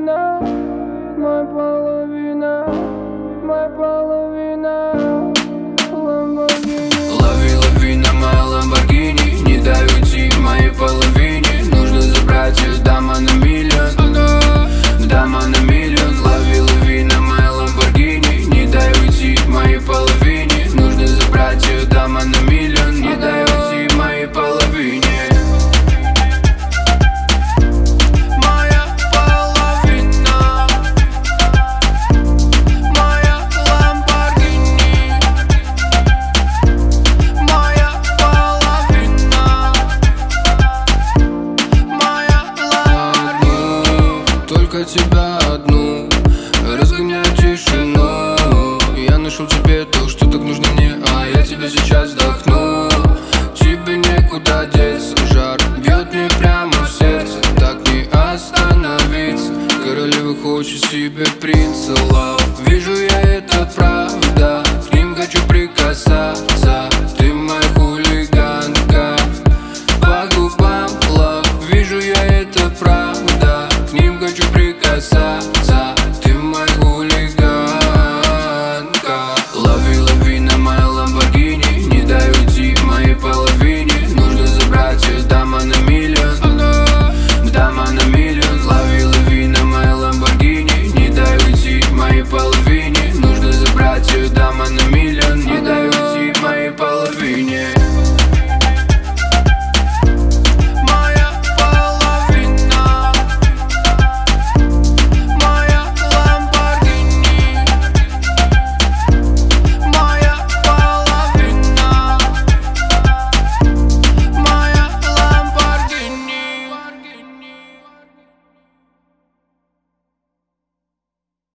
половина, моя половина, моя половина. Лови, лови на моя Ламборгини, не дай уйти моей половине. Нужно забрать ее, дама на миллион, дама на миллион. Лови, лови на моя Ламборгини, не дай уйти моей половине. Нужно забрать ее, дама на миллион, не дай уйти моей половине. Тебя одну, разгоняю тишину. Я нашел тебе то, что так нужно мне, а я тебя сейчас вдохну. Тебе некуда деться, жар бьет мне прямо в сердце, так не остановиться. Королева хочет себе принца.